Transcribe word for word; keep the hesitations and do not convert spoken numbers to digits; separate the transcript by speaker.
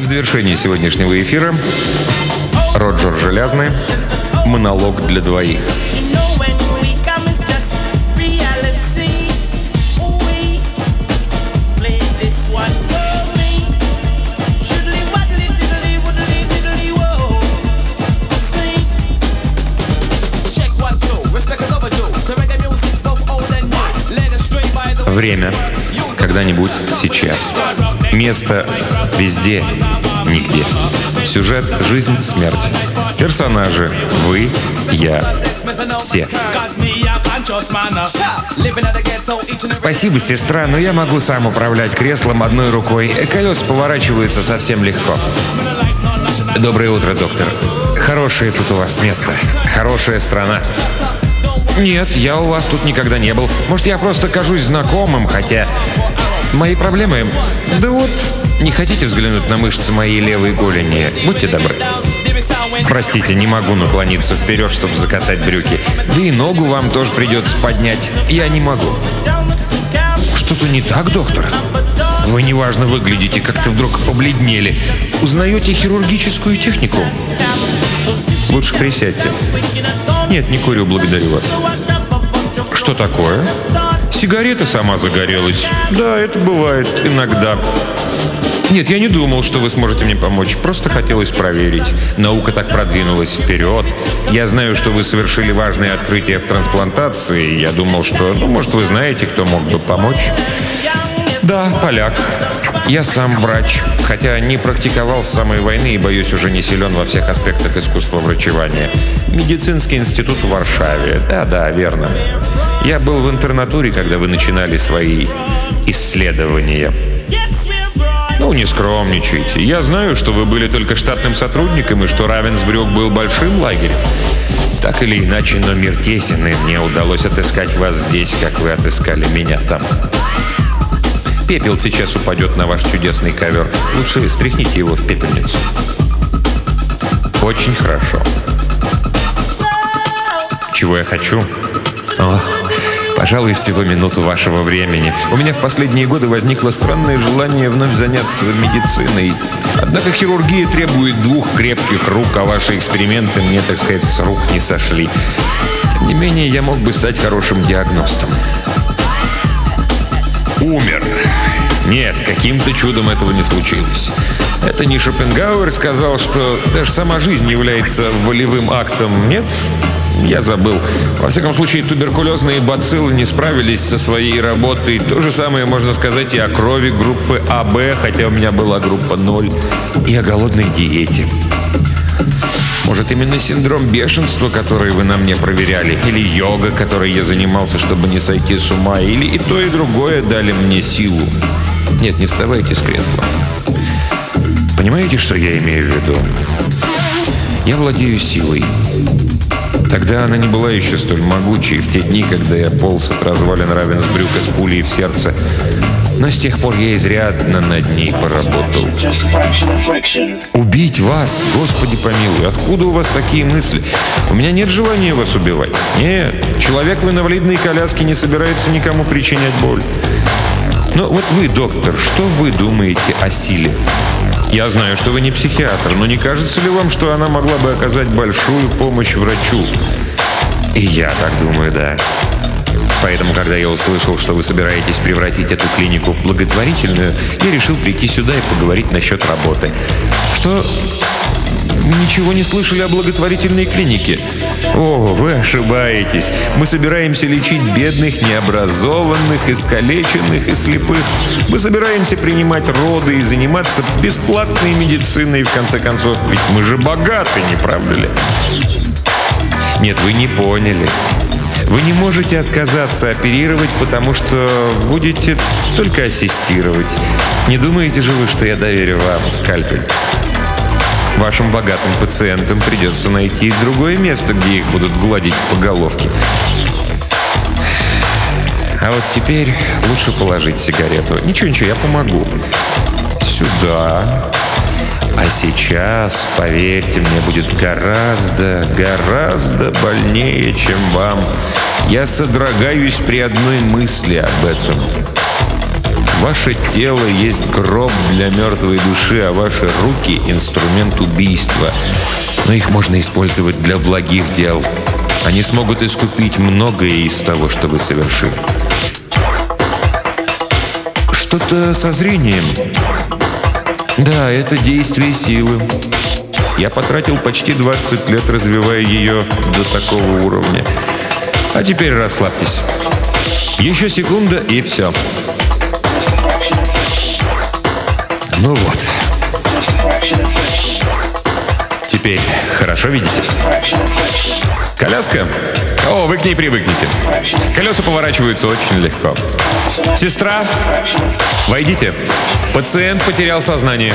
Speaker 1: в завершении сегодняшнего эфира Роджер Желязный. Монолог для двоих. Время. Когда-нибудь сейчас. Место. Везде. Нигде. Сюжет. Жизнь. Смерть. Персонажи. Вы. Я. Все. Спасибо, сестра, но я могу сам управлять креслом одной рукой. Колеса поворачиваются совсем легко. Доброе утро, доктор. Хорошее тут у вас место. Хорошая страна. Нет, я у вас тут никогда не был. Может, я просто кажусь знакомым, хотя... Мои проблемы... Да вот, не хотите взглянуть на мышцы моей левой голени? Будьте добры. Простите, не могу наклониться вперед, чтобы закатать брюки. Да и ногу вам тоже придется поднять. Я не могу. Что-то не так, доктор? Вы неважно выглядите, как-то вдруг побледнели. Узнаете хирургическую технику? Лучше присядьте. Нет, не курю, благодарю вас. Что такое? Сигарета сама загорелась. Да, это бывает иногда. Нет, я не думал, что вы сможете мне помочь. Просто хотелось проверить. Наука так продвинулась вперед. Я знаю, что вы совершили важное открытие в трансплантации. Я думал, что, ну, может, вы знаете, кто мог бы помочь. Да, поляк. Я сам врач, хотя не практиковал с самой войны и, боюсь, уже не силен во всех аспектах искусства врачевания. Медицинский институт в Варшаве. Да-да, верно. Я был в интернатуре, когда вы начинали свои исследования. Ну, не скромничайте. Я знаю, что вы были только штатным сотрудником и что Равенсбрюк был большим лагерем. Так или иначе, но мир тесен, и мне удалось отыскать вас здесь, как вы отыскали меня там. Пепел сейчас упадет на ваш чудесный ковер. Лучше стряхните его в пепельницу. Очень хорошо. Чего я хочу? Ох, пожалуй, всего минуту вашего времени. У меня в последние годы возникло странное желание вновь заняться медициной. Однако хирургия требует двух крепких рук, а ваши эксперименты мне, так сказать, с рук не сошли. Тем не менее, я мог бы стать хорошим диагностом. Умер. Нет, каким-то чудом этого не случилось. Это не Шопенгауэр сказал, что даже сама жизнь является волевым актом, нет? Я забыл. Во всяком случае, туберкулезные бациллы не справились со своей работой. То же самое можно сказать и о крови группы А Б, хотя у меня была группа ноль, и о голодной диете. Может, именно синдром бешенства, который вы на мне проверяли, или йога, которой я занимался, чтобы не сойти с ума, или и то, и другое дали мне силу. Нет, не вставайте с кресла. Понимаете, что я имею в виду? Я владею силой. Тогда она не была еще столь могучей в те дни, когда я полз от развалин Равенсбрюка с пулей в сердце. Но с тех пор я изрядно над ней поработал. Убить вас? Господи помилуй, откуда у вас такие мысли? У меня нет желания вас убивать. Нет, человек в инвалидной коляске не собирается никому причинять боль. Но вот вы, доктор, что вы думаете о силе? Я знаю, что вы не психиатр, но не кажется ли вам, что она могла бы оказать большую помощь врачу? И я так думаю, да. Поэтому, когда я услышал, что вы собираетесь превратить эту клинику в благотворительную, я решил прийти сюда и поговорить насчет работы. Что? Ничего не слышали о благотворительной клинике? О, вы ошибаетесь. Мы собираемся лечить бедных, необразованных, искалеченных и слепых. Мы собираемся принимать роды и заниматься бесплатной медициной, в конце концов. Ведь мы же богаты, не правда ли? Нет, вы не поняли. Вы не можете отказаться оперировать, потому что будете только ассистировать. Не думаете же вы, что я доверю вам скальпель? Вашим богатым пациентам придется найти другое место, где их будут гладить по головке. А вот теперь лучше положить сигарету. Ничего, ничего, я помогу. Сюда. А сейчас, поверьте, мне будет гораздо, гораздо больнее, чем вам. Я содрогаюсь при одной мысли об этом. Ваше тело есть гроб для мертвой души, а ваши руки — инструмент убийства. Но их можно использовать для благих дел. Они смогут искупить многое из того, что вы совершили. Что-то со зрением. Да, это действие силы. Я потратил почти двадцать лет, развивая ее до такого уровня. А теперь расслабьтесь. Еще секунда, и все. Ну вот. Теперь хорошо видите? Коляска? О, вы к ней привыкнете. Колеса поворачиваются очень легко. Сестра, войдите. Пациент потерял сознание.